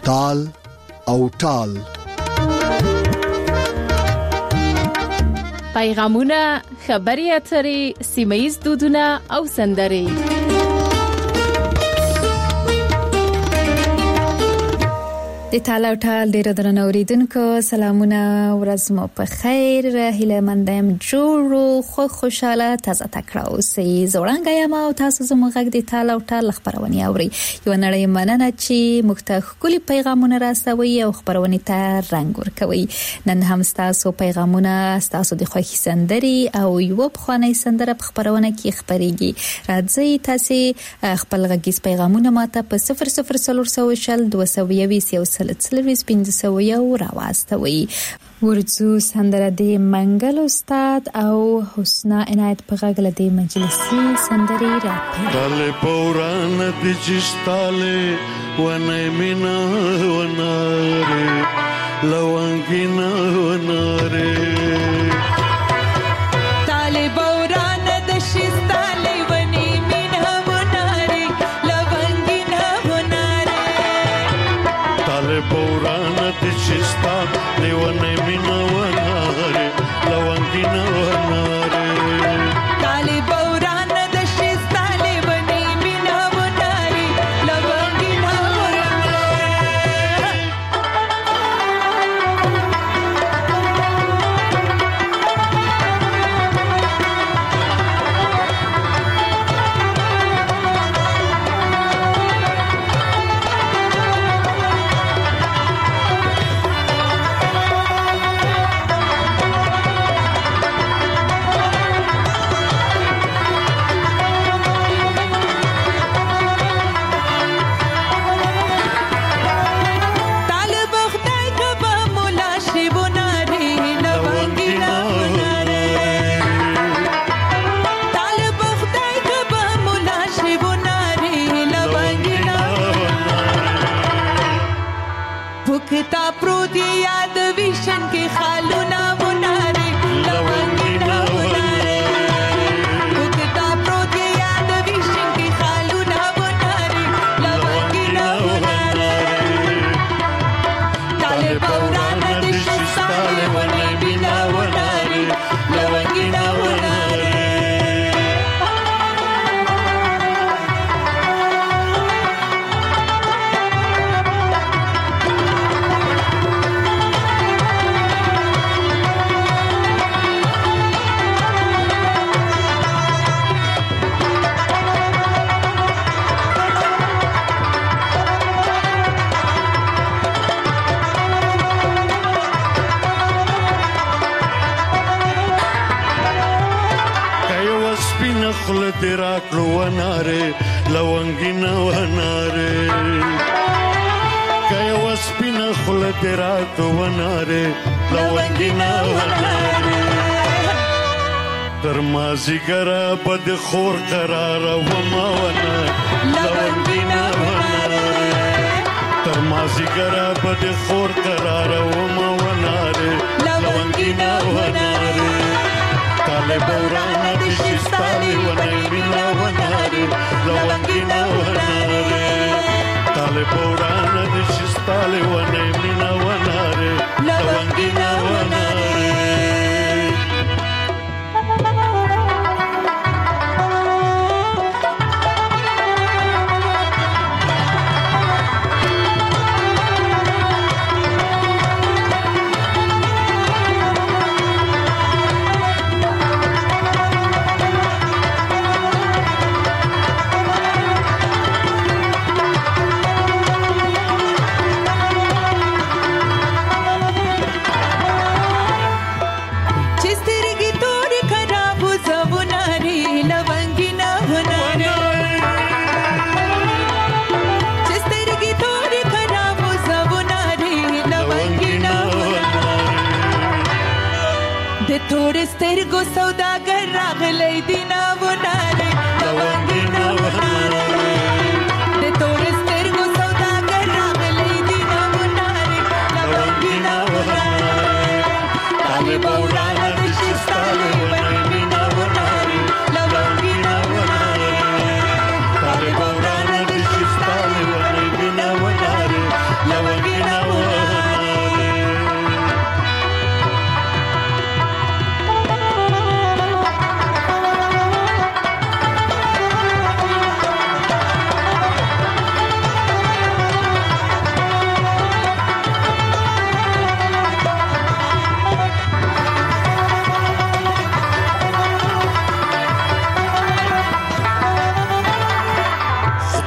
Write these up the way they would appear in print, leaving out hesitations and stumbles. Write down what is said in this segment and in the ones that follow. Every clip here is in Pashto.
تال او ټال. پیغامونه، خبري اترې، سیمه‌ییز دودونه او سندرې. د تال او ټال ډیر درنه اوریدونکو سلامونه، ورځ مو په خیر، هیله مند یم جوړو خوشاله تازه تکړه اوسئ. زوړنګ یم او تاسو زموږ غږ د تال او ټال خبرونه اورئ. یو نړۍ مننه چې موږ ته ښکلي پیغامونه راسوي او خبرونه ته رنګ ورکوي. نن هم تاسو پیغامونه، تاسو د خوښي سندري او یو بخواني سندره په خبرونه کې خبريږي. راځي تاسو خپل غږیز پیغامونه ماته په 00400 220 سلسلویز 501 راواستوي. ورځو سندره د منګل استاد او حسنا عنایت په غږ له مجلسي سندري راپي. دل پوران د جستاله ونه مینا وناره لوانګینا وناره. دل پوران د جستاله ونه مینا وناره لوانګینا وناره. دل پوران د جستاله ونه مینا وناره لوانګینا وناره. زیګرا بد خور قرار و ماونه لونګینا ونه تر ما زیګرا بد خور قرار و ماونه لونګینا ونه طالب وران د شستالي ونه مینا ونه لونګینا ونه طالب وران د شستالي ونه مینا ونه لونګینا ونه.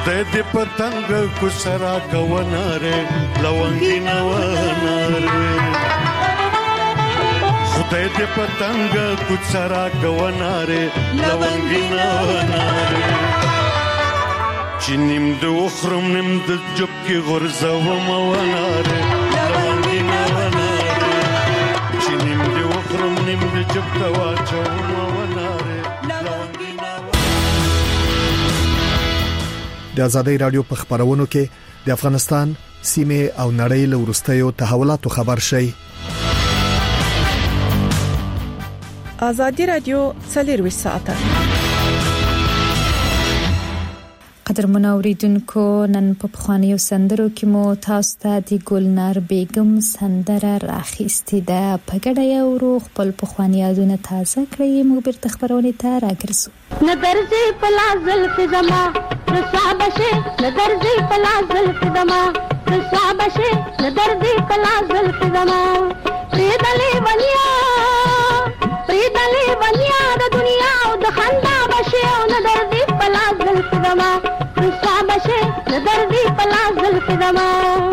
خدای دې پتنګ کو سرا کووناره لونګینا وناره خدای دې پتنګ کو سرا کووناره لونګینا وناره چې نیم د وخرم نیم د جب کې غرزوم وناره لونګینا وناره چې نیم د وخرم نیم د جب ته واچوم وناره لونګینا. د آزادۍ رادیو په خبرونو کې د افغانستان سیمه او نړۍ له وروستیو تحولاتو خبر شي. آزادۍ رادیو 24 ساعته. قدرمن اوریدونکو نن په خوانیو سندرو کې مو تاسو ته د ګلنار بیگم سندره راخېستې ده. په ګډه یو روح خپل په خوانیادونه تازه کړی موږ بیرته خبرونه ته راګرځو. نظرزي پلازل فزما رسابشه نظرزي پلازل فزما رسابشه نظرزي پلازل فزما پریدلې ونیا د دنیا او د خندا بشه او نظرزي پلازل فزما رسابشه نظرزي پلازل فزما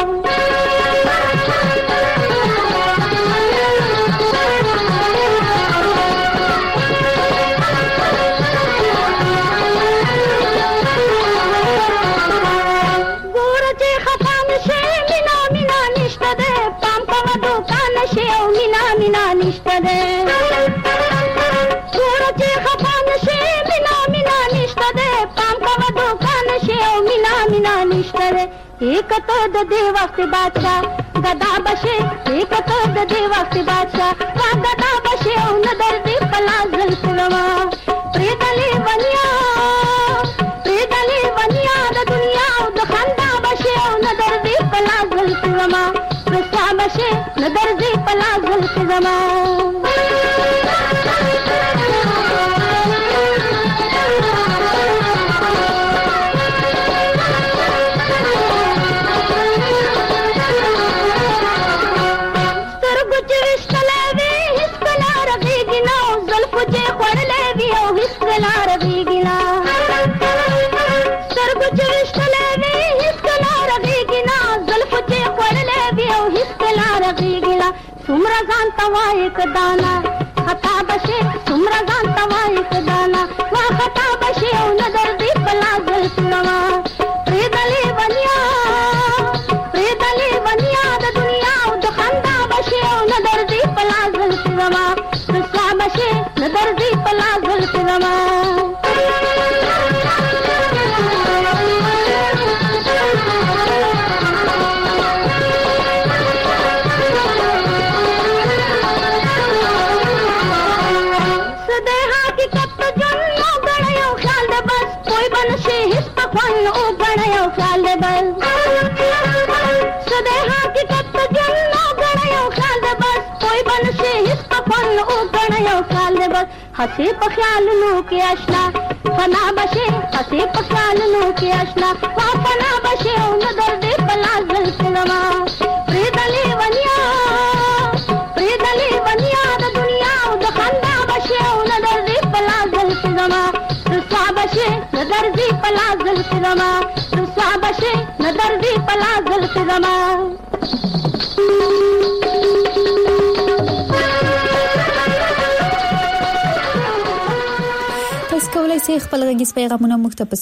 एक तो दे वक्त बादशाह गदा बशे एक तो दे वक्त बादशाह गदा बशे नदर दी पलाजल फुलवा प्रेदली बनिया द दुनिया द खंदा बशे नदर दी पलाजल फुलवा रसा बशे नदर दी पलाजल फुलवा सुमरगान तवा एक दाना खता बशे सुमरगान तवा एक दाना वा खता बशे नजर दी पलाजल फुलवा प्रेदली बनिया द दुनिया द खंदा बशे नजर दी पलाजल फुलवा रसा बशे नजर दी पलाजल फुलवा हसी पख्याल नो के आशना फना बशे हसी पख्याल नो के आशना वा फना बशे नजर दे पलाजल फुलवा प्रेदली बनिया द दुनिया द खंदा बशे नजर दे पलाजल फुलवा रसा बशे नजर दे पलाजल फुलवा रसा बशे नजर दे पलाजल फुलवा کولای شئ خپل غږیز پیغامونه موږ ته په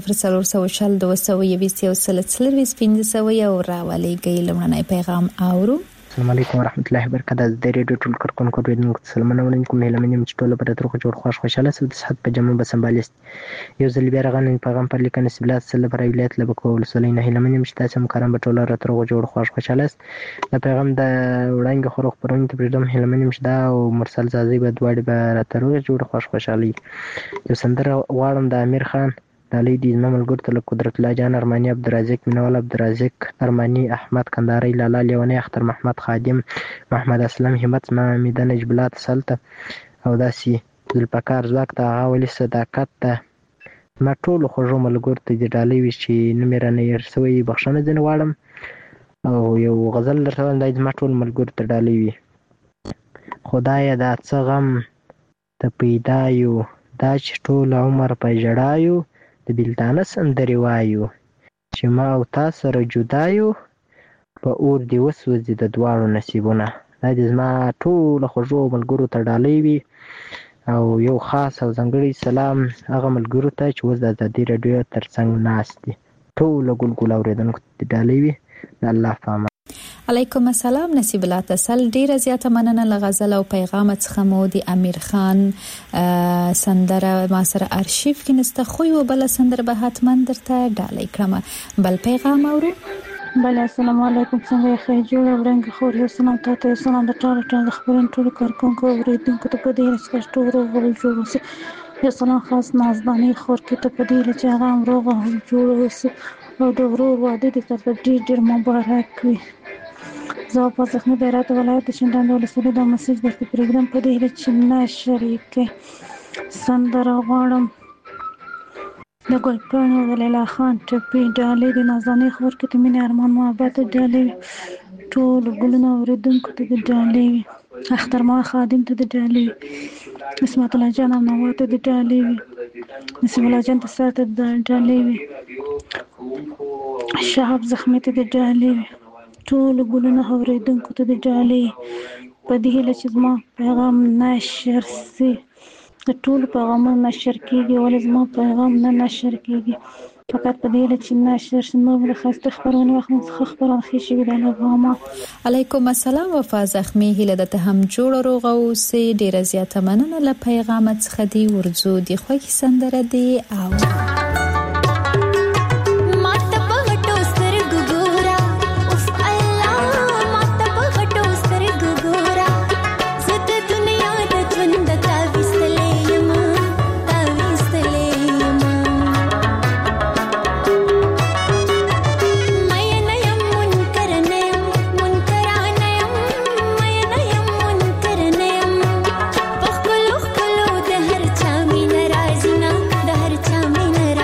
00402015 او راولېږئ. لومړنی پیغام اورو. السلام علیکم ورحمت الله وبرکاته. د ریډیو ټول کارکونکو ډیرنګ سلامونه ولیکم. هلمنیم چې ټول پر ترخه جوړ خوشاله سو د صحت په جمع بسنبالست یو ځل بیا رغنن پیغام پر لیکنه سبلات سره پر ویلات لبکول سولینه هلمنیم چې تاسو مکرم په ټول را ترخه جوړ خوشاله است. د پیغام د وړاندې خروخ پرونی ته پرېدم هلمنیم چې دا او مرسل زازی به دوړي به را ترخه جوړ خوشالي. یو سندره غواړم د امیر خان دالی دی مملګر ته قدرت الله جان ارمانی عبدالرزاق منول عبدالرزاق ارمانی احمد کنداری لالا لیونی اختر محمد خادم محمد اسلم همت محمد نجبلات سلطه او داسي ذوالفقار زواک ته غاولي صداقت ته ما ټول خوږو ملګر ته د ډالۍ وی چې نمبر نه ير سوی بخښنه ځنه واړم او یو غزل درته د ما ټول ملګر ته ډالۍ وی خدای دا څه غم ته پیدا یو دا چې ټول عمر په جړایو د بلتانه سندري وایو چې ما او تا سره جدا یو په اور دې وسوځي د دواړو نصیبونه. دا دې زما ټولو خوږو ملګرو ته ډالۍ وي او یو خاص او ځانګړی سلام هغه ملګرو ته چې اوس د ازادي راډیو ترڅنګ ناست دي. ټولو ګلګل اورېدونکو ته ډالۍ وي. د الله په امان. علیکم السلام. نصیب الله تسل ډیره زیاته مننه له غزل او پیغام څخه مو د امیر خان سندره ما سره ارشیف کې نسته خو یو بل سندره به حتما درته ډالۍ کړم. بل پیغام اورو. بله السلام علیکم. څنګه یې خیر جوړ ورنګ خور یو سلام ته سلام د ټول خبرن ټول کارکونکو اوریدونکو ته په دې رسکشت ورو جوړ اوسه. یو سلام خاص نازداني خور کې ته په دې چې هغه روغ جوړ اوسه او د ورو واده دې تر ډیر مبارک وي. زه په ځخنه د هرات ولایت شندان ولسوالۍ د مسجد د پروګرام په دې چې نه شریک سندره غواړم د ګلپاڼو د لیلا خان ټپي ډالۍ د نازنې خور کې ته مینه ارمان محبت ډالۍ ټول ګلونه اوریدونکو ته ډالۍ اختر ما خادم ته ډالۍ اسمت الله جان او نواته د ډالۍ نسیم الله جان ته ساته د ډالۍ شهاب زخمی ته د ډالۍ ټول ګلونه اوریدونکو ته د ډالۍ په دې هیله چې زما پیغام نشر سي. د ټول پیغامونه نشر کیږي ولې زما پیغام نه نشر کیږي فقط په دې لچ نشر شنو د خاصه خبرونه وخت خبرونه خېشي د لغما. علیکم السلام. وفا زخمی هله د ته هم جوړ روغ او سي ډیره زیاته مننه له پیغام څخه دی ورزو دی خو کی سندره دی او د هر چا مين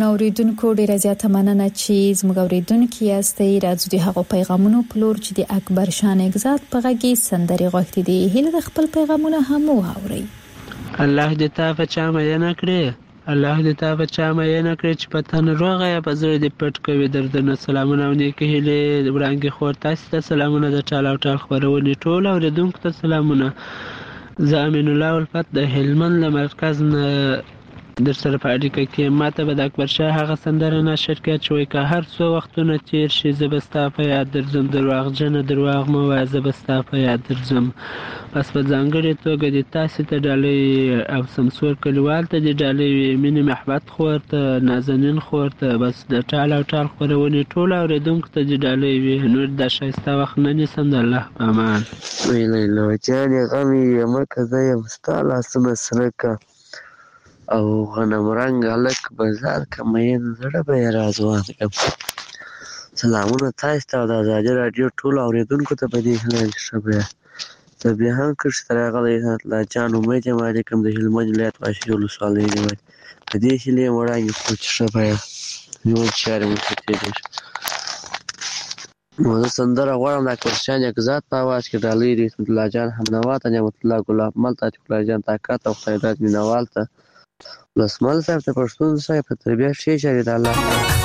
محترم اوریدونکو ډیره زیاته مننه چې زموږ اوریدونکو یاستئ. راځو د هغو پیغامونو په لور چې د اکبر شاه نگزاد په غږی سندري غوښتي دي. هیله د خپل پیغامونه هم واوري. الله دې تا په چا مینه کړې، الله دې تا په چا مینه کړې چې په تن روغه یا په زړه دې پټ کوي دردونه. سلامونه او نیکې هیلې وړاندې خور تاسو ته سلامونه د ټال او ټال خبرونې ټول اوریدونکو ته سلامونه. زه امین الله الفت د هلمند له مرکز نه در سره په اړیکه کې. ماته به د اکبر شاه هغه سندره نشر کړه چې وایي که هر څو وختونه تیر شي زه به ستا په یاد درځم، درواغجنه درواغ مه وایه زه به ستا په یاد درځم. بس په ځانګړې توګه د تاسې ته ډالۍ او سمسور کلیوال ته د ډالۍ مینې محبت خور ته نازنین خور ته بس د ټال او ټال خپرونې ټول اوریدونکو ته د ډالۍ وي. نور د ښایسته وخت نه نیسم. د الله په امان. لیلا جانې غم یې مکه زه یم ستا لاسونه سره که او غنم رنګ هلک بازار که مین زړه به یې رازوان کړم. سلامونه تاسو ته او د ازادي راډیو ټولو اوریدونکو ته په دې هیله چې ښه به یاست. زه بیا هم کښې ته راغلی عزت الله جان امید یم علیکم د هلمند ولایت واشي ولسوالۍ نیول. په دې هیلې یم وړاندې کړو چې ښه به یاست، نیول چارې مو ښه تېرېږي. نو زه سندره غواړم د اکبر شاه نګزاد په اواز کې ډالۍ د اسمت الله جان حمنوا ته، نعمت الله ګلاب مل ته، عتیق الله جان طاقت او خیرات مینوال ته، ولسمل صاحب ته، پښتون صاحب ته، تربیه ښې چارې د الله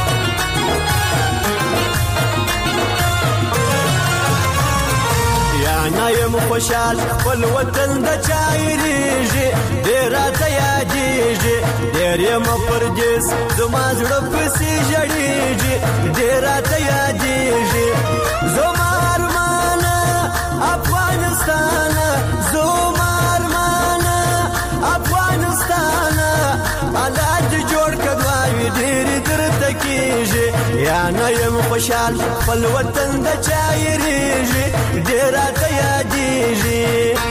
یا یم خوشحال خپل وطن د چایریږي ډېر راته یادېږي ډېر یم پردیس زما زړه پسې ژړېږي ډېر راته یادېږي زما ارمانه افغانستانه زما ارمانه افغانستانه الله دې جوړ کړه دعاوې ډېرې درته کېږي یا نه یم خوشحال خپل وطن د چایریږي ډېر راته یادېږي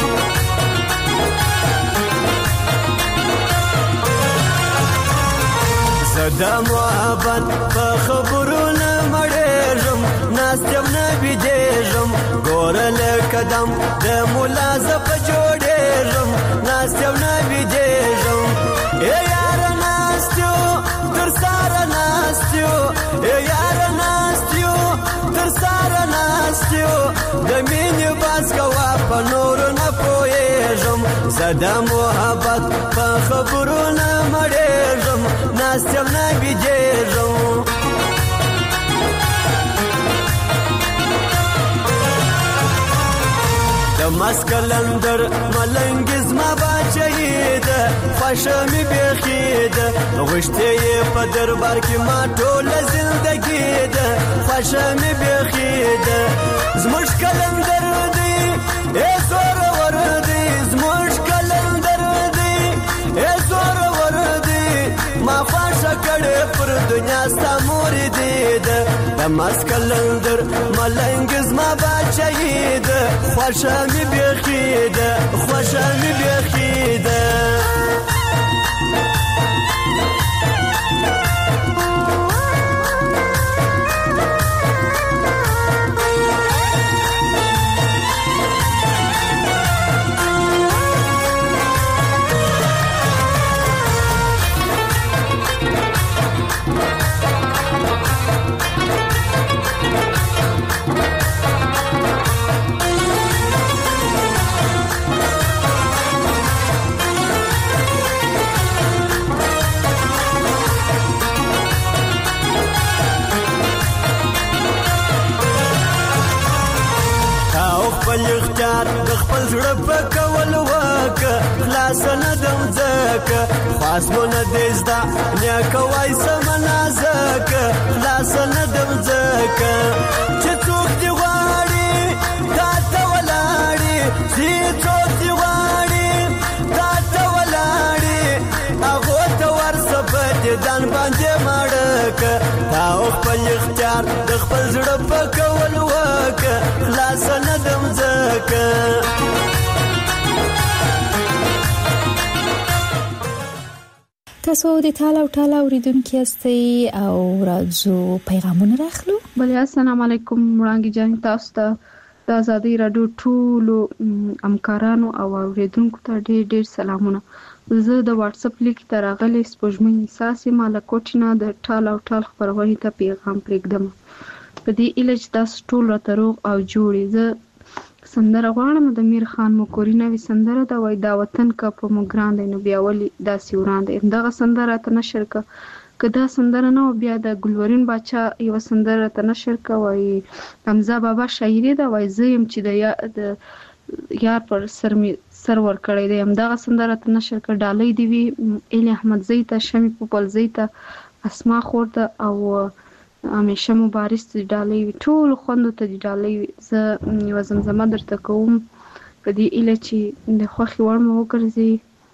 زه د محبت په خبرو نه مړېږم ناست یم نه بېدېږم ګوره له قدم د ملا زه په جوړېږم ناست یم نه بېدېږم ای یاره ناست یو تر ساره ناست یو ای یاره ناست یو تر ساره ناست یو د مینې باز کوه په نورو نه پوهېږم زه د محبت په خبرو نه مړېږم ناست یم نه بېدېږم د مسکلندر ملنګ زما باچهی ده خوښه مې بیخي ده غوښتې یې په دربار کې ما ټوله زندګي ده خوښه مې بیخي ده زموږ کلندر دی ای زورور دی زموږ کلندر دی ای زورور دی ما خوښه کړې پر دنیا ستا مور دی ده د مسکلندر ملنګ زما باچهی ده خوښه مې بیخي ده خوښه مې بیخي ده خپل اختیار د خپل زړه په کول وکه خلاص نه دم ځکه خاص مو نه دی زده نیکه وای سمه نازکه خلاص نه دم ځکه چې څوک دې غواړي تا ته ولاړي چې څوک دې غواړي تا ته ولاړي هغو ته ورسه په دیدن باندې مړکه تا خپل اختیار د خپل زړه په کول وکه خلاص نه دم ځکه تاسو د ټال او ټال اوریدونکو یاستئ او راځو پیغامونه راخلو. بله السلام علیکم وړانګې جان تاسو ته د ازادي راډیو ټولو همکارانو او اوریدونکو ته ډېر ډېر سلامونه. زه د واتس اپ لیک ته راغلی سپوږمۍ احساس یم له کوټې نه د ټال او ټال خپرونې ته پیغام پرېږدم په دې هیله چې تاسو ټول راته روغ او جوړ یې. زه سندره غواړم د میر خان مکوري نوې سندره ده وایي دا وطن که په موږ ګران دی نو بیا ولې داسې وران دی. همدغه سندره راته نشر که دا سندره نه و بیا د ګلورین باچا یوه سندره راته نشر که وایي حمزه بابا شاعري ده وایي زه یم چې د یار پر سر مې سر ورکړی دی. همدغه سندره ته نشر کړه. ډالۍ دې وي ایلي احمدزی ته، شمې پوپلزی ته، اسما خور ته او همیشه مبارز ته ډالۍ وي. ټولو خویندو ته دې ډالۍ وي. زه یوه زمزمه درته کوم په دې هیله چې د خوښې وړ مو وګرځي.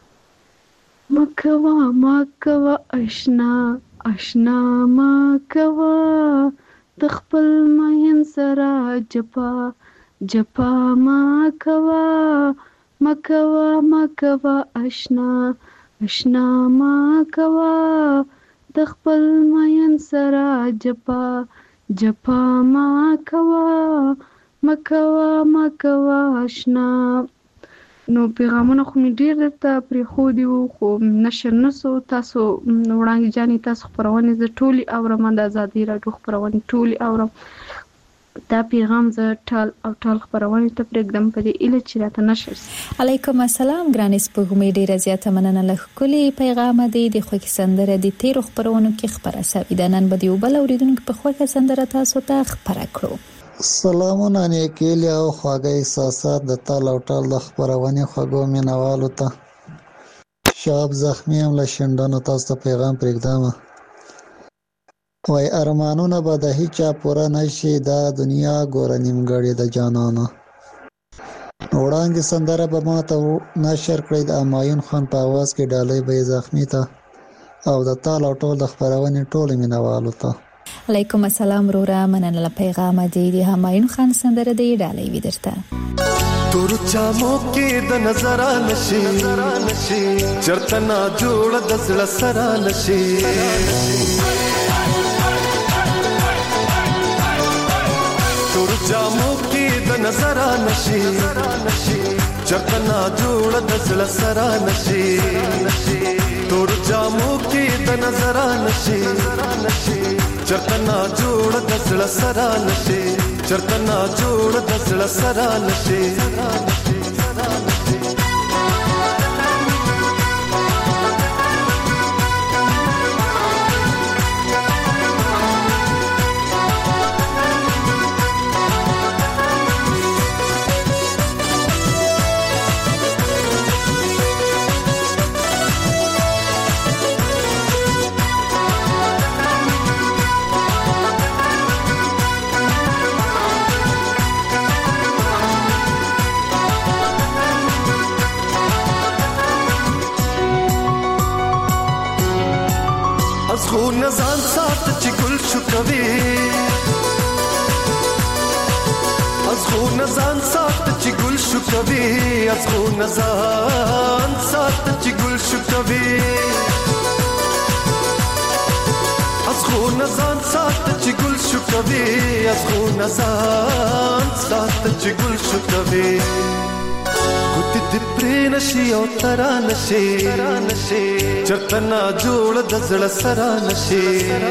مه کوه اشنا اشنا مه کوه د خپل مین سره جپا جپا مه کوه اشنا اشنا مه کوه د خپل مین سره جپا جپا مه کوه اشنا. نو پیغامونه خو مې ډېر درته پرېښودي وو خو نشر نه سو. تاسو وړانګې جانې تاسو خپرونې زه ټولې اورم، د ازادي راډیو خپرونې ټولې اورم. دا پیغام زه ټال او ټال خپرونې ته پرېږدم په دې هیله چې راته نشر سي. علیکم السلام ګرانې سپوږمۍ، ډېره زیاته مننه له ښکلي پیغامه دی. د خوږې سندره د تیرو خپرونو کې خپره سوې ده. نن به د یو بل اورېدونکي په خوږه سندره تاسو ته خپره کړو. سلامونه نیکیلی او خواږه احساسات د تال او ټال د خپرونې خوږو مینوالو ته. شاب زخمی هم له شنډانو تاسو ته پیغام پرېږدم. وای ارمانونه به د هیچا پوره نشي، دا دنیا ګوره نیمګړې د جانانه. وړانګې سندره به ما ته نشر کړئ د همایون خان په اواز کې. ډالۍ به یې زخمی ته او د تال او ټال د خپرونې ټولو مینوالو ته. علیکم السلام روره، مننه له پیغامه دی. د همایون خان سندره دی ډالۍ وي درته. تور چامو کې د نظر نشي چرته نا جوړ د زړه سره نشي. تور چامو کې د نظر نشي چرته نا جوړ د زړه سره نشي. تور چامو کې د نظر نشي چرته نا جوړ د زړه سره نشي. چرته نا جوړ د زړه سره نشي. خو نزان سات چې ګل شو کوي، از خو نزان سات چې ګل شو کوي، از خو نزان سات چې ګل شو کوي، از خو نزان سات چې ګل شو کوي، از خو نزان سات چې ګل شو کوي. ګوت دې پرې نشي او ترا نشي چرته نا جوړ د زړه سره نشي.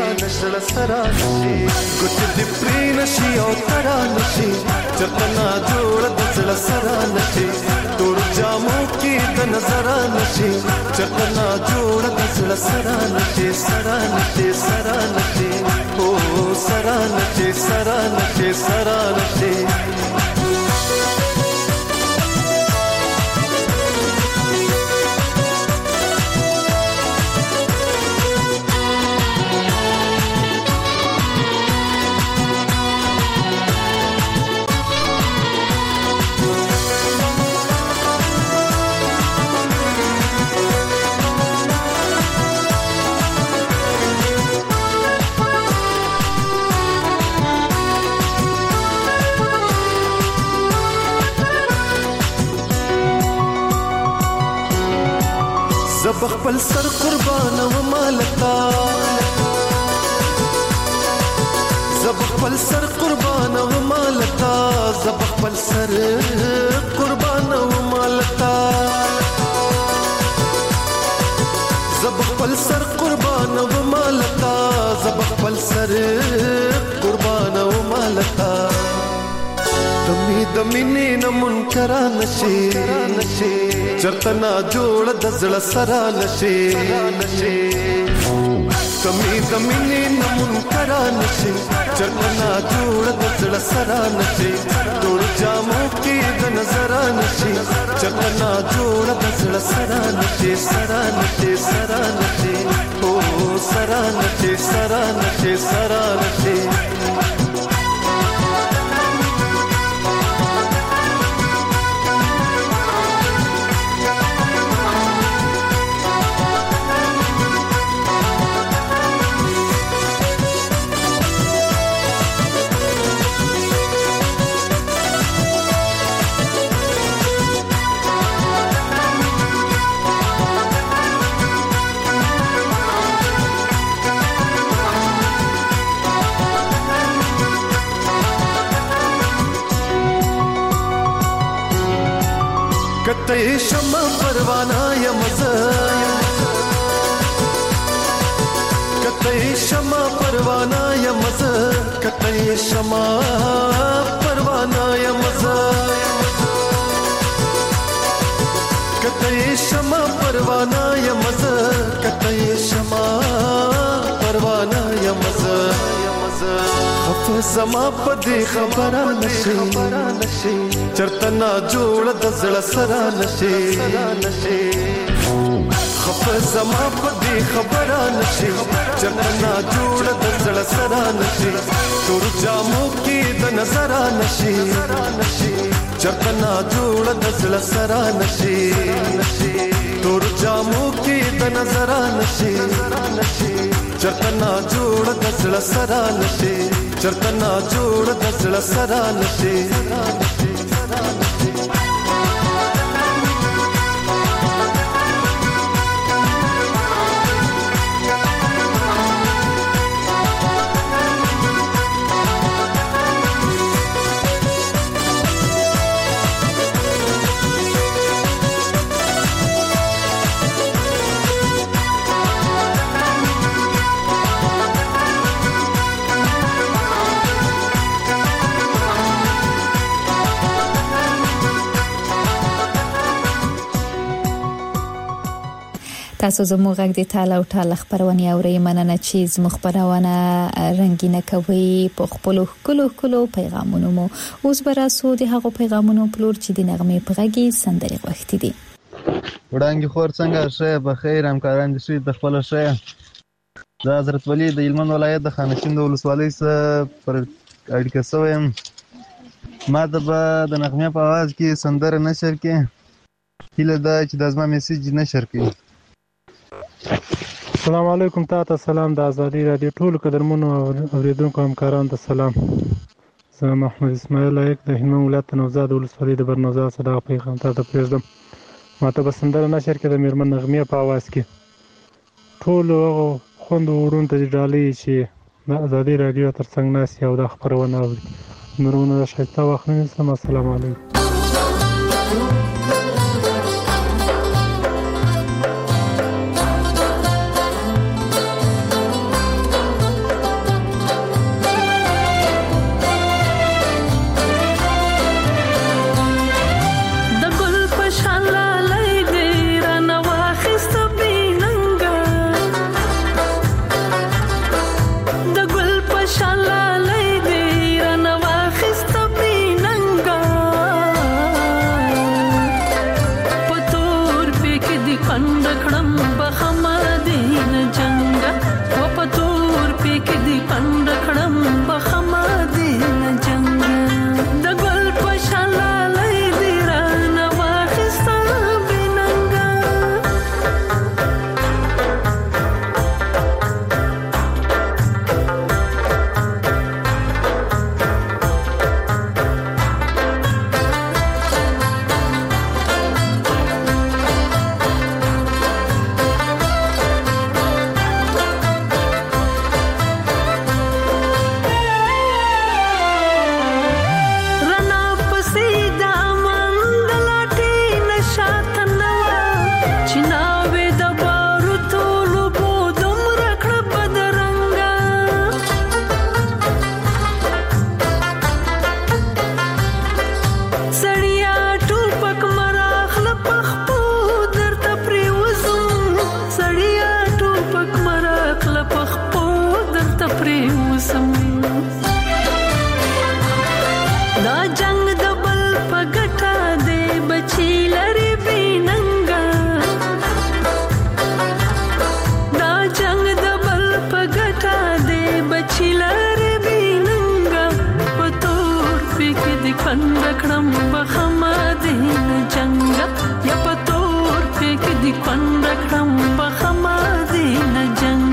ګوت دې پرې نشي او ترا نشي چرته نا جوړ د زړه سره نشي. تور جامو کې د نظر نشي چرته نا جوړ د زړه سره نشي. سره نشي سره نشي او سره نشي سره نشي سره نشي. زب خپل سر قربان و مالتا، زب خپل سر قربان و مالتا، زب خپل سر قربان و مالتا. خپل سر قربان و مالتا زب خپل سر قربان و مالتا دمینې نه منکرا نشي چرته نا جوړ د زړه سره نشي دمینې نه منکرا نشي چرته نا جوړ د زړه سره نشي ټول جامو کې د نظر نشي چرته نا جوړ د زړه سره نشي سره نشي سره نشي او سره نشي سره نشي سره نشي کته شمع پروانه یم زه کته شمع پروانه یم زه کته شمع پروانه یم زه کته شمع پروانه یم زه کته شمع پروانه یم زه خف زما پدې خبره نشي چرته نا جوړ د زړه سره نشي خف زما پدې خبره نشي چرته نا جوړ د زړه سره نشي تور جامو کې د نظر نشي چرته نا جوړ د زړه سره نشي تور جامو کې د نظر نشي چرته نا جوړ د زړه سره نشي چرته نا جوړ د زړه سره نشي تاسو زموږ غږ د تعالی او تعالی خبرونه اورئ مننه چې زموږ خبرونه رنگینه کوي په خپل کلو پیغامونو مو اوس براسو د هغو پیغامونو پلور چې د نغمه په غږی سندري غوښتي دي وړاندې خور څنګه شه په خیر همکاران دي شي د خپل شه د حضرت ولی د هلمند ولایت د خانشین د ولسوالۍ سره پر اړیکه سوم ما د نغمه په आवाज کې سندره نشر کې هله دا چې د ازما میسج نشر کې السلام علیکم تاسو سلام د ازادي رادیو ټول قدرمنو اوریدونکو همکارانو ته سلام زه محمد اسماعیل لایق د هلمند ولایت نوزاد ولسوالۍ د برنوزاد صداق پیغام ته پرېږدم ماته به سندره نشر کې د میرمن نغمه په आवाज کې ټول خوند ورون ته ډالۍ چې د ازادي رادیو ترڅنګ ناس یو د خبرونه اوري نورونه شایسته وخت نه سم السلام علیکم Shala lay de rana wa khista binanga موسم دا جنگ د بل پګټا دے بچی لري بیننګا دا جنگ د بل پګټا دے بچی لري بیننګا پتور پک د کند کړم بخما دین جنگ یا پتور پک د کند کړم بخما دین جنگ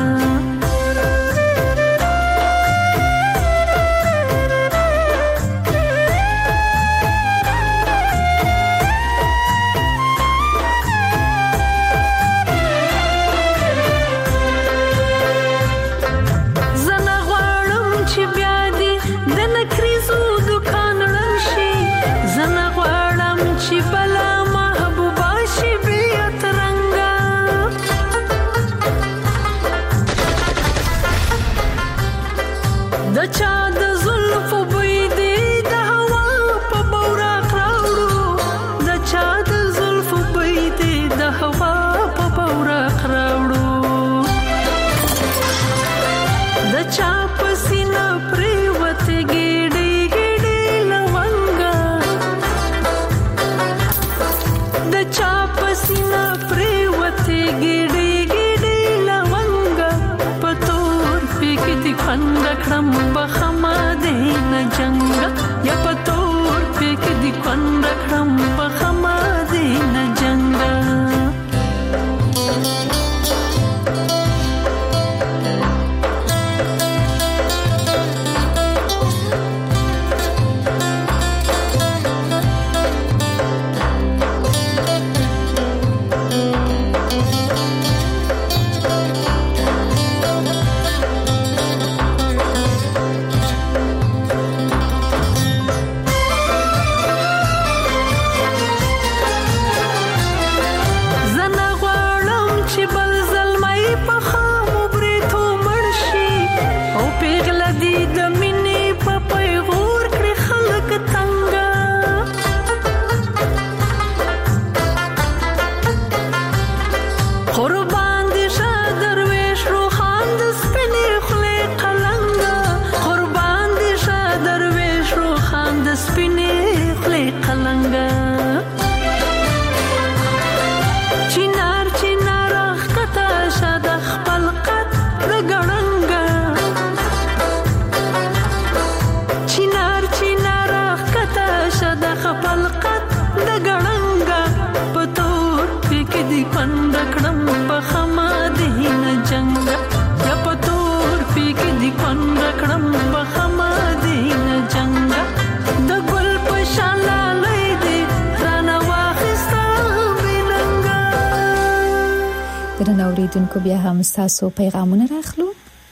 اوریدونکو بیا هم تاسو پیغامونه راخلو.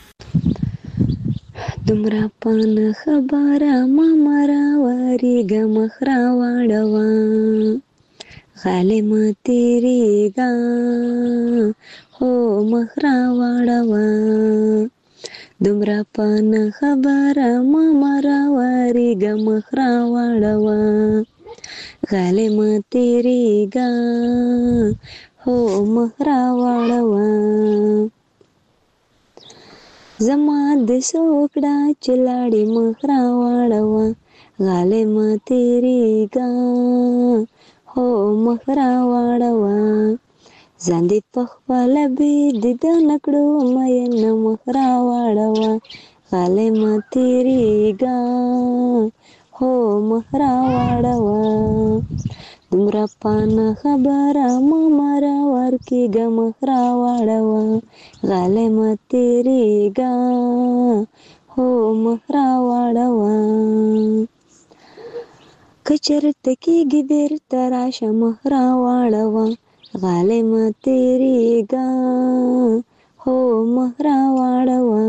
دمرا پان خبره ما مرا وریګه مخرا واړوا غالم تیریګا هو مخرا واړوا دمرا پان خبره ما مرا وریګه مخرا واړوا غالم تیریګا هو مخرا واړوا زما د سوکړه چلاړي مخرا واړوا غالم تیریګا هو مخرا واړوا ځان دې په خپل به د نکړو مې مخرا واړوا غالم تیریګا هو مخرا واړوا دمرا پان خبره ما مرا ورکیګه مخرا واړوا غالم تیریګا هو مخرا واړوا کچرت کېږي بیرته راشه مخرا واړوا غالم تیریګا هو مخرا واړوا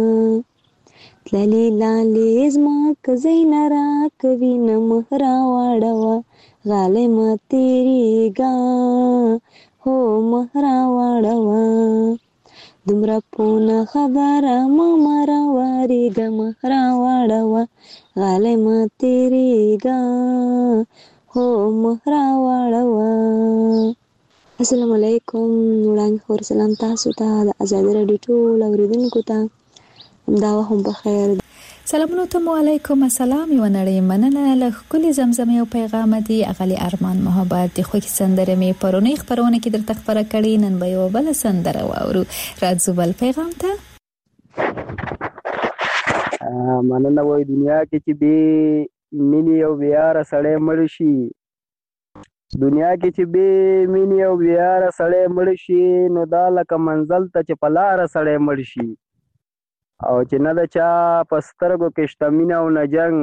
تللی لالی زما کزین را کوي نه مخرا واړوا غالم تیریګا هو مخرا واړوا دمرا پونه خبره ما مرا واریګه مخرا واړوا غالم تیریګا هو مخرا واړوا. السلام علیکم. وړاندې خور سلام تاسو ته د آزاد رادیو ټول اوریدونکو ته دا هم بخیر. سلامونه ته علیکم السلام. یو نړۍ مننه له ښکلي زمزمې او پیغام دی اغلی ارمان محبت د خوږ سندره می پرونی خبرونه کې درته خبره کړې. نن به یو بل سندره واورو. راځو بل پیغام ته. مننه. وای دنیا کې چې به مینې او بیاره سړی مړ شي، دنیا کې چې به مینې او بیاره سړی مړ شي، نو دا لکه منزل ته چې په لاره سړی مړ شي، او چې نه د چا په سترګو کې شته مینه او نه جنګ،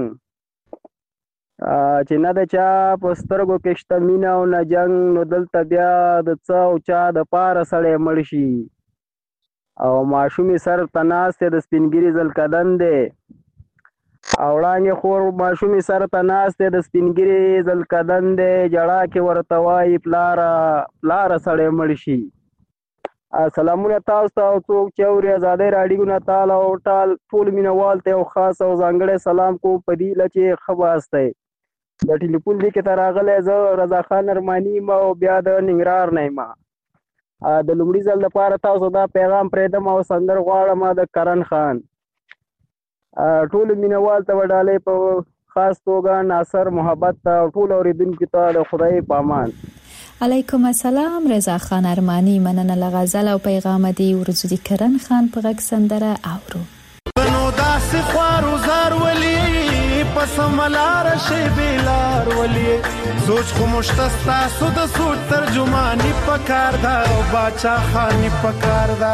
چې نه د چا په سترګو کې شته مینه او نه جنګ، نو دلته بیا د څه او چا د پاره سړی مړ شي. او ماشومې سر ته ناست د سپینګیري زلکدن دی، او وړانګې خور ماشومې سر ته ناست د سپینګیري زلکدن دی، جړا کې ورته وایي پلاره سړی مړ شي. سلامونه تاسو ته او څوک چې اوري ازادۍ راډیو نه تعالی او ټول مینوال ته یو خاص او ځانګړی سلام کوم په دې له چې ښه واست دی. د ټلیفون لیک ته راغلی زه رضا خان ارماني یم او بیا د ننګرهار نه یم. د لومړي ځل لپاره تاسو دا پیغام پرېږدم او سندر غواړم د کرن خان. ټول مینوال ته وډالۍ په خاص توګه ناصر محبت ته او ټول اورېدونکو ته د خدای په امان. علیکم السلام. رضا خان ارمانی مننه له غزل او پیغام دی. ورزو دی کرن خان په غږ سندره اورو. بنو داسې خوارو زار ولی پس ملار شی بیلار ولی سوچ خو مشتستا سو د سوچ ترجمانی پکار دا او باچا خانی پکار دا.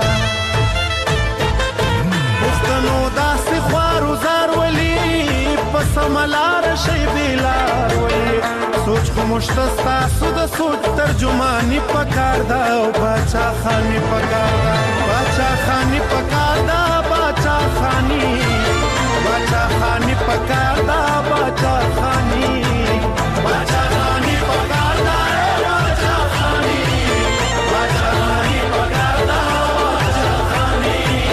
بنو داسې خوارو زار ولی پس ملار شی بیلار ولی سوچ خو مشتستا سو د سوچ ترجمانی پکار دا او باچا خانی پکار دا. باچا خانی پکار دا باچا خانی، باچا خانی پکار دا باچا خانی، باچا خانی پکار دا باچا خانی، باچا خانی پکار دا باچا خانی.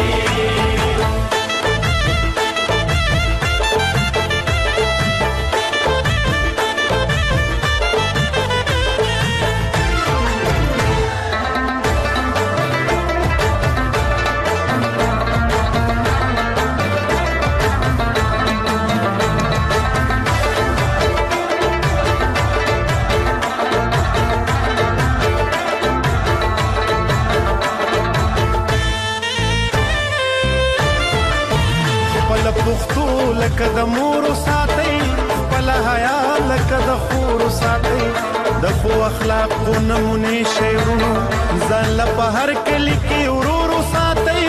پختو لکه د مور ساتي، خپل حیا لکه د خور ساتي، د خو اخلاق کو نمونه شیرونو ځان له په هر کلی کې ورور ساتي.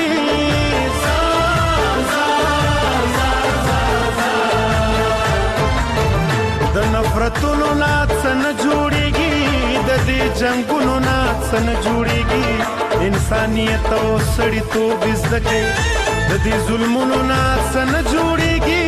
د نفرتونو نه څنګه جوړيږي، د دې جنگونو نه څنګه جوړيږي، انسانيت او سړیتوب زده د دې ظلمونو نه څنګه جوړيږي.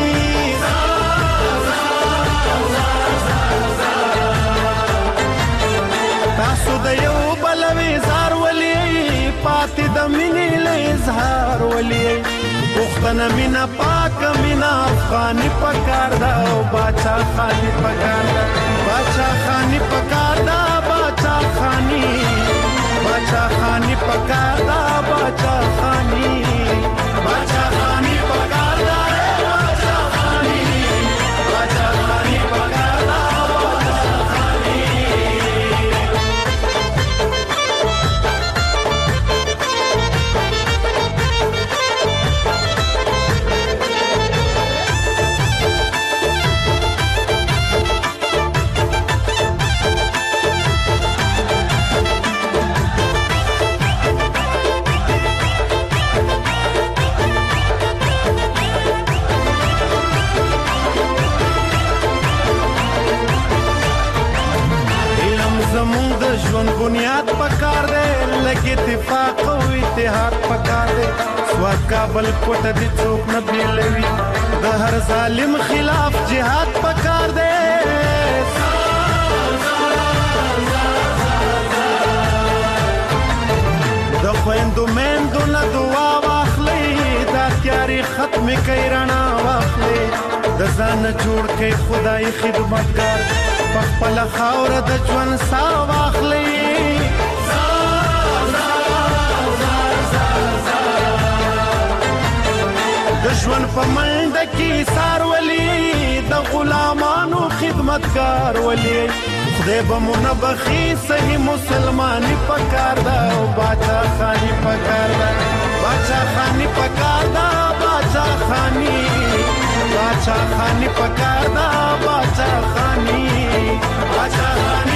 تاسو د یو بل وزار ولي پاتې د مینې له اظهار ولي پښتنه مینا پاک مینا افغاني پکار دا او باچا خاني پکار دا. باچا خاني پکار دا باچا خاني، باچا خاني پکار دا باچا خاني، باچا خاني پکار دا باچا خاني، باچا خاني پکار دا باچا خاني. ژوند بنیاد پکار دی، لګ اتفاق او اتحاد پکار دی. سواد کابل کوټه دي څوک نه بیلوي، د هر ظالم خلاف جهاد پکار دی. د خويندو مېندو نه دعا واخلي، دا تیاری ختم کوي رڼا واخلي، د ځان جوړ کوي خدای خدمتګار، په خپل خاور د ژوند سا واخلي. د د ژوند په منډه کې سار ولي د غلامانو خدمتګار ولي خدای به مو نه بخي صحیح مسلماني پکار ده او باچا خاني پکار ده باچا خاني پکار ده باچا خاني پکار ده باچا خاني پکار ده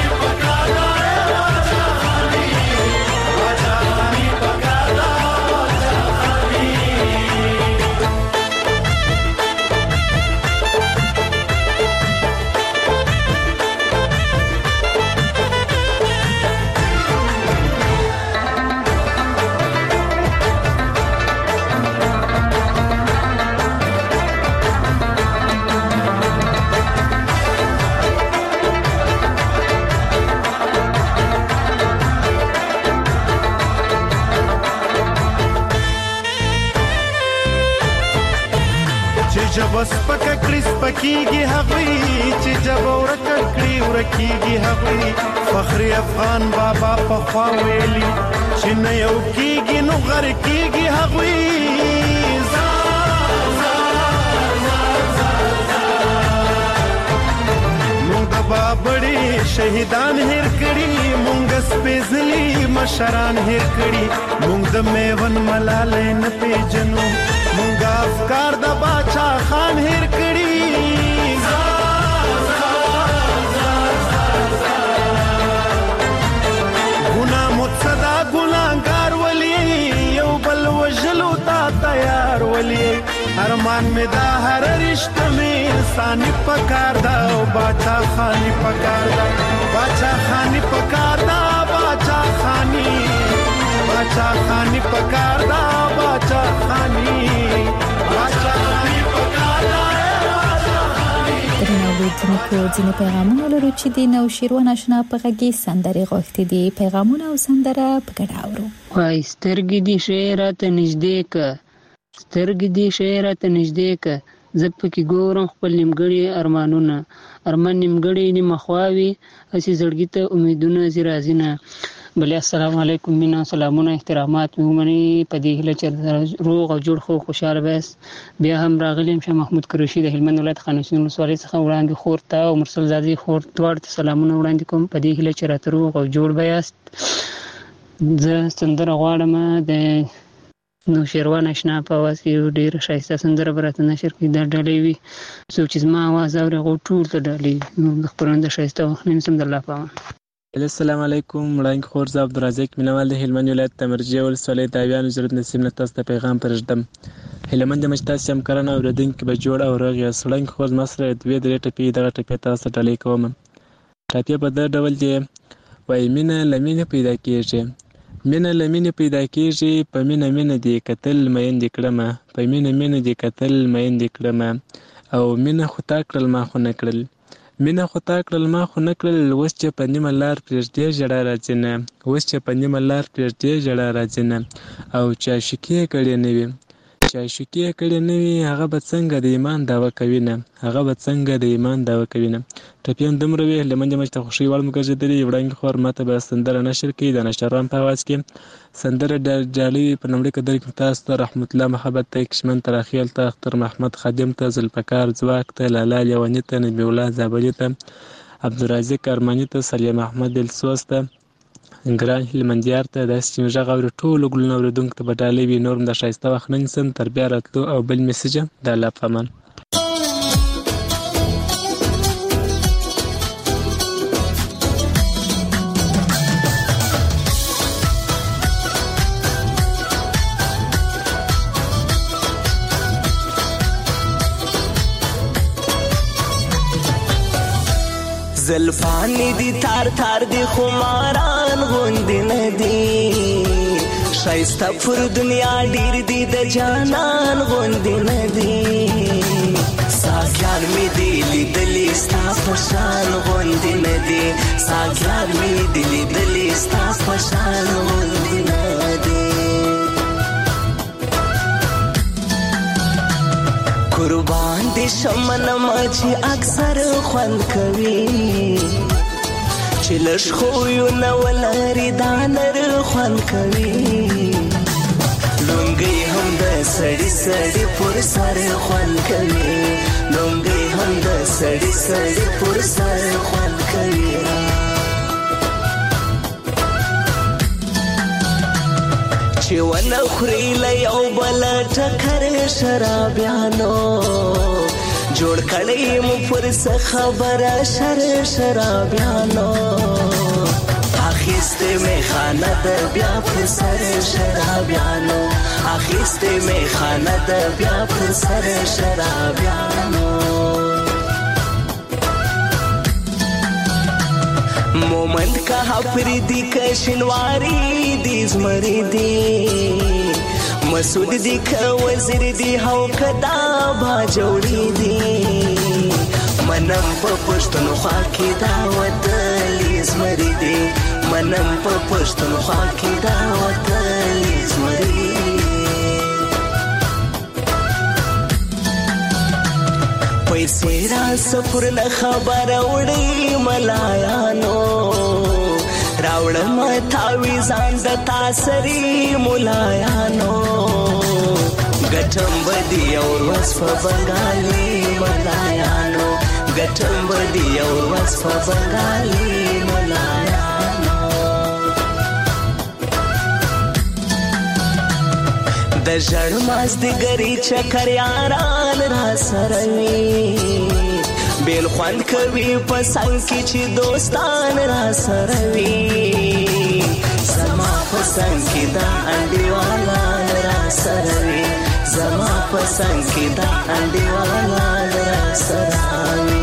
جب سپکه کړي سپکیږي هغوی چې جب ورکه کړي ورکیږي هغوی فخر افغان بابا په خوا ویلي چې نه یو کیږي نو غر کیږي هغوی مونږ د بابړي شهیدان هیر کړي مونږ سپېڅلي مشران هیر کړي مونږ د میوند ملالۍ نه پیژنو مونږ افکار د باچا خان هیر کړي ګناه متصدا ګناهګار ولي یو بل وژلو ته تیار ولي ارمان می دا هر رشته می انساني پکار دا او باچا خاني پکار دا باچا خاني پکار دا باچا خاني پکار دا باچا خاني درناولیدونکو ځینې پیغامونه لرو چې د نوشیروان آشنا په غږی سندرې غوښتي دي پیغامونه او سندره په ګډه اورو وای سترګې دې شعرته نږدې که سترګې دې شعرته نږدې که زه پکې ګورم خپل نیمګړي ارمانونه ارمان نیمګړي نیمه خواوي هسې زړګي ته امیدونه زی راځي نه بلې السلام علیکم مینا سلامونه احترامات مې ومني په دې هیله چې روغ او جوړ خو خوشاله بس بیا هم راغلی یم شاه محمود قریشي د هلمند ولایت خانشین ولسوالۍ څخه وړاندې خور ته او مرسل زادي خور دواړو ته سلامونه وړاندې کوم په دې هیله چې راته روغ او جوړ به یاست زه سندره غواړم د نوشیروان آشنا په اواز کې یو ډېره ښایسته سندره به راته نشر کړي دا ډالۍ وي څوک چې زما اواز اوري هغو ټول ته ډالۍ د خپرونې د ښایسته وخت نه نیسم د الله په امان السلام علیکم وړاندې خور زه عبدالرزاق مینوال د هلمند ولایت د مرجې ولسوالۍ د اویانو ضرورت نصیب نه تاسو ته پیغام پرېږدم هیله مند یم چې تاسې همکاران او اورېدونکي به جوړ او روغ یاست وړاندې خور زما سره دوې درې ټپې دغه ټپې تاسو ته ډالۍ کوم ټپې په دغه ډول دی وایي مینه له مینې پیدا کېږي مینه له مینې پیدا کېږي په مینه مینه دې کتل میندې کړمه په مینه مینه دې کتل میندې کړمه او مینه خو تا کړل ما خو نه کړل مینه خو تا کړل ما خو نه کړل اوس چې په نیمه لار پرېږدې ژړا راځي نه اوس چې په نیمه لار پرېږدې ژړا راځي نه او چې عاشقي یې کړې نه وي چې عاشقي یې کړې نه وي هغه به څنګه د ایمان دعوه کوي نه هغه به څنګه د ایمان دعوه کوي نه ټپې هم دومره وي هیله مند یم چې د خوښۍ وړ مو ګرځېدلې وړاندې خور ماته به سندره نشر کړي د نشتران په اواز کې سندره ډالۍ په لومړي قدر کې تاسو ته رحمت الله محبت ته کشمن تراخیل ته اختر محمد خادم ته ذوالفقار ځواک ته لالا لیوني ته نبي الله زابلي ته عبدالرازق ارماني ته سلیم احمد دلسوز ته ګران هلمندیار ته داسې چې مې غږ اوري ټولو ګلونه اورېدونکو ته به ډالۍ وي نور هم د ښایسته وخت نه نیسم تر بیا راتلو او بل میسج د الله په امان زلفانی دی تار تار دی خماران غوندی ندی شایسته پر دنیا ډیر دی د جانان غوندی ندی ساګیان می دی لیدلی ستا پشان غوندی ندی ساګیان می دی لیدلی ستا پشان غوندی ندی قربان دي شمن ماچی اکثر خوند کوي چې لږ خو یو نه ولري دا نر خوند کوي لونګي هم د سړی سړی پر سر خوان کوي لونګي هم د سړی سړی پر سر خوان کوي چې ونه خوري له یو بل ټکر شرابیانو جوړ کړی مو پر څه خبره شرابیانو اخیسته می خانه د بیا پر سر شرابیانو اخیسته می خانه د بیا پر سر شرابیانو مومند کا حفری دی کشنواری دی زمری دی مسعود دی که وزیر دی هو کدا با جوړی دی منم په پښتونخوا کې دا وطن زمری دی منم په پښتونخوا کې دا وطن زمری پیسې را سفر نه خبر وړي ملایانو راوړم تاویزان د تاسری ملایانو ګټم بدی اور وصف بنگالی ملایانو ګټم بدی اور وصف بنگالی ملایانو د ژړ ماز د ګری چکر یاران را سروي بیل خوان کوي پسنګ کې چې دوستان را سروي زما پسنګ کې دا انډیوالا را سروي زما پسنګ کې دا انډیوالا را سروي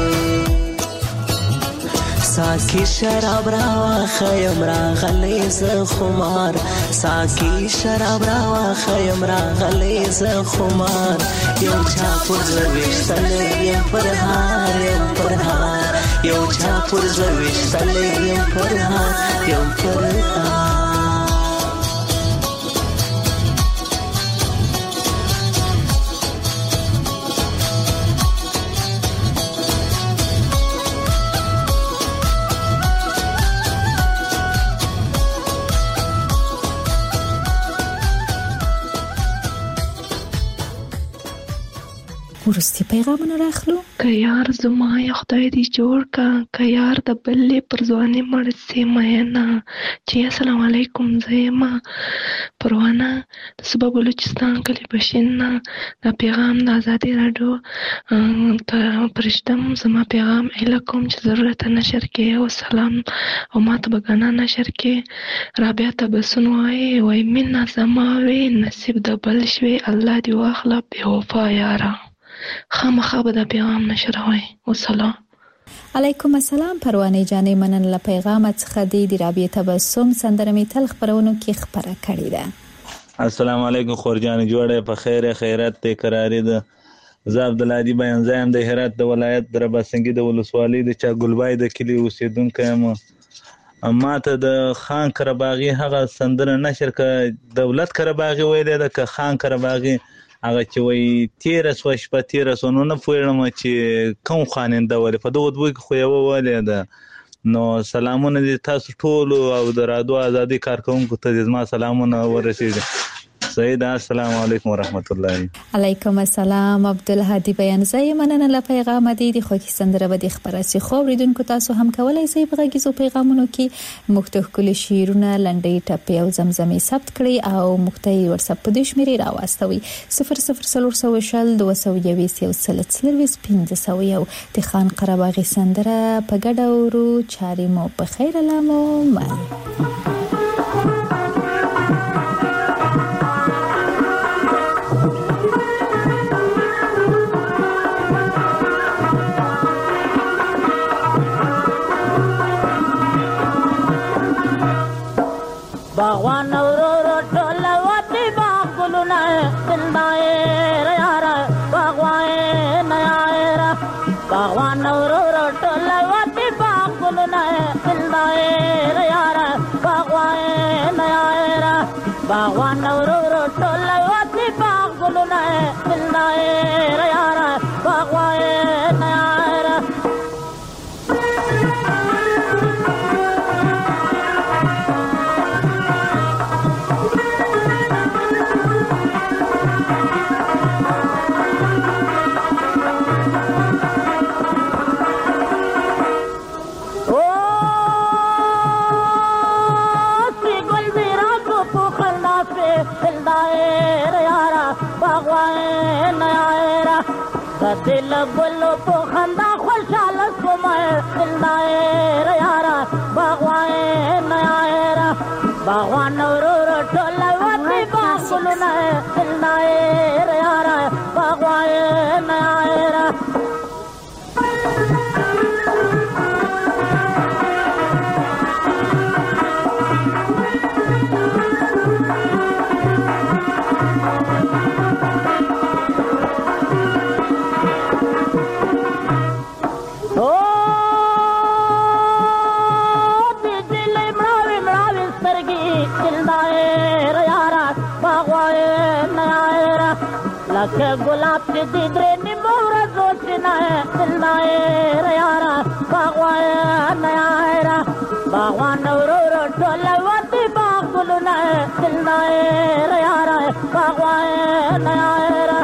ساکی شراب راوا خیم راغلی ز خمار ساکی شراب راوا خیم راغلی ز خمار یو چا پر زویشتل یم پر هار یو چا پر زویشتل یم پر هار یم پر هار ورستی پیغامونه راخلو که یار زما یا خدای دی جوړ کا که یار د بلې پر ځواني مړ سي مینا چې السلام علیکم زما پروانه د صوبه بلوچستان کلی بشین د پیغام د ازادي رادیو ته پرشتم زما پیغام الکم چې ضرورت نشر کې او سلام او ماته بغانا نشر کې رابعه تبسن وای مینا زما وی نصیب د بل شوي الله دی واخله به وفا یارا خامخا به د پیغام نشروي والسلام علیکم السلام پروانه جانې منن له پیغام څخه د رابعه تبسم سندره می تل خبرونو کې خبره کړې ده السلام علیکم خورجان جوړه په خیر خیرات ته قراری ده زه عبدالهادي بیان زایم د هرات د ولایت درباسنګي د ولسوالۍ د چا ګلبای د کلی اوسیدونکو یم ماته د خان کرباغي هغه سندره نشر ک دولت کرباغي ویل ده ک خان کرباغي هغه چې وای 1300 شپه 1300 نه پوهیږم چې کوم خاننده ولې په دغه دوی خو یو ولې ده نو سلامونه دي تاسو ټول او د رادیو ازادي کارکونکو ته زما سلامونه ورسیږي سید السلام علیکم ورحمت الله علیکم السلام عبدالهادي بیان زای مننه له پیغام دي خو کی سندره به خبره سي خو ریدونکو تاسو هم کولای شئ په غږیزو پیغامونو کې مختلف کلی شیرونه لنډي ټپي او زمزمي ثبت کړئ او مختي واتساپ په دې شمیرې راوستوي 00402015 د خان قرباغي سندره په ګډه ورو چاري مو په خیر لامو مال باغوان ورو ټوله وتی باغونه زندای یارا باغوان یارا باغوان ورو ټوله وتی باغونه زندای یارا باغ दिल गुल तो खंदा खुशहाल सुमय दिलदार यारा बागवाए नयारा बागवान रो टोलवती बागुल नए दिलदार यारा बागवाए नयारा लखे गुलाब की दिदरे निमोरा सोचना है दिलदार यारा बागवाए नयारा बागवान रो टोलवती बागुल नए दिलदार यारा बागवाए नयारा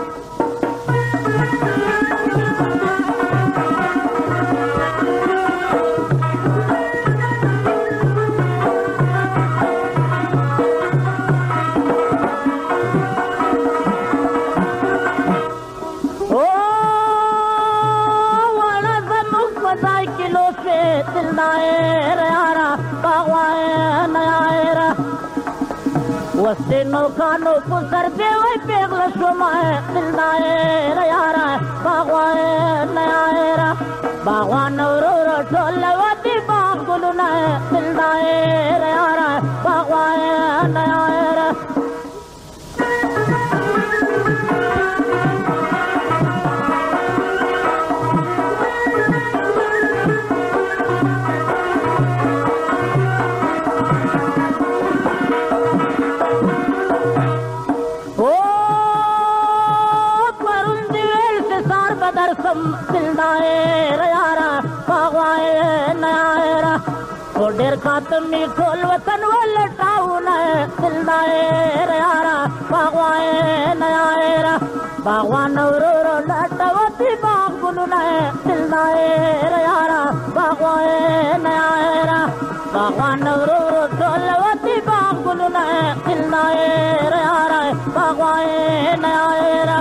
वस्तिनो कानो पुसर देवे पेगल सुमाए दिलदार यारा बागवाए नयारा बागवान रो टोलवती बागुल नए दिलदार यारा बागवाए नयारा दिलदार यारा बागवाए नयारा छोडेर खातम नी खोल वतन वाले टाउन है दिलदार यारा बागवाए नयारा बागवान रो लटवती बागुल नए दिलदार यारा बागवाए नयारा बागवान रो टोलवती बागुल नए दिलदार यारा बागवाए नयारा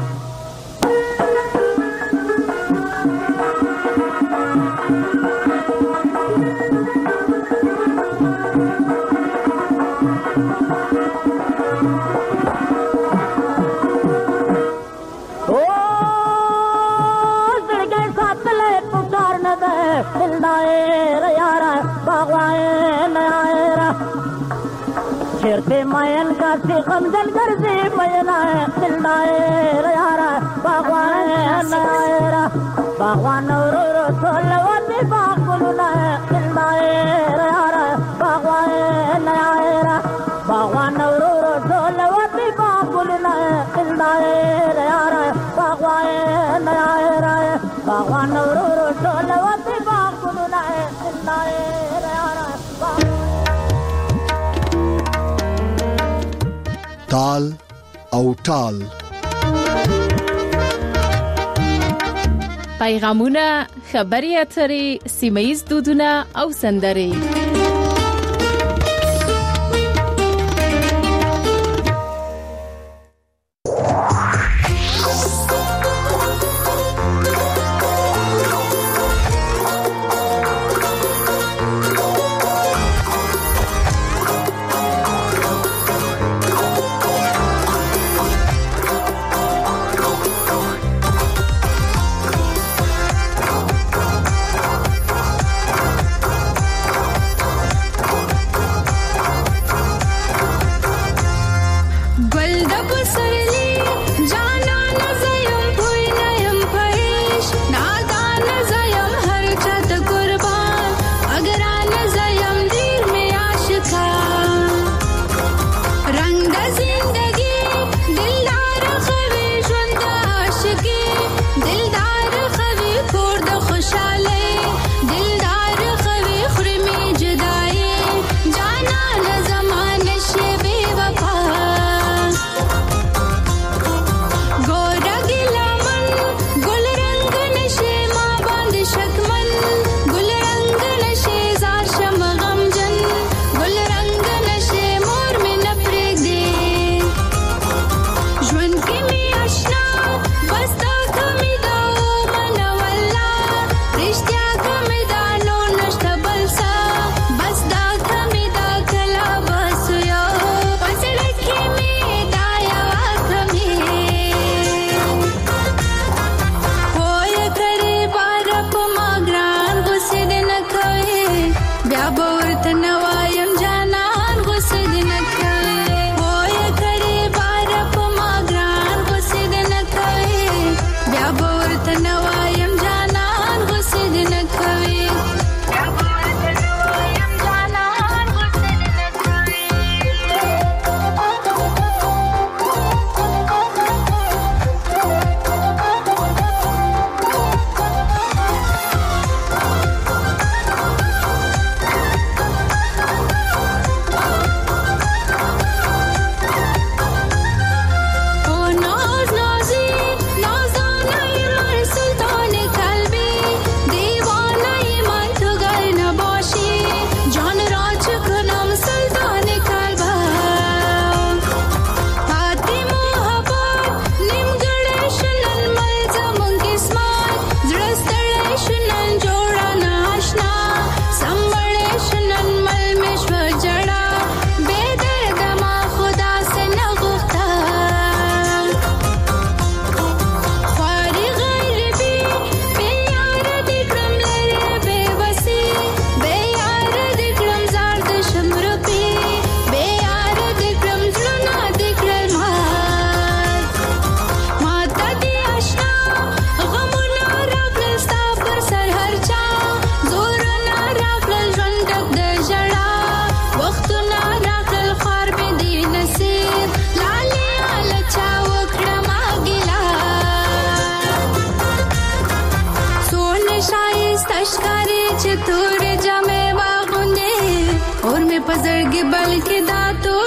दिलदार यारा बागवाए नयारा शेरते मयन का गमजन कर दे मयना है दिलदार यारा बागवाए नयारा बागवान रो टोलवती बागुल नए दिलदार यारा बागवाए नयारा बागवान रो टोलवती बागुल नए दिलदार यारा बागवाए नयारा बागवान रो टोलवती ताल او ټال پیغامونه خبري اترې سیمایي دودونه او سندرې زړګي بلکې دا تو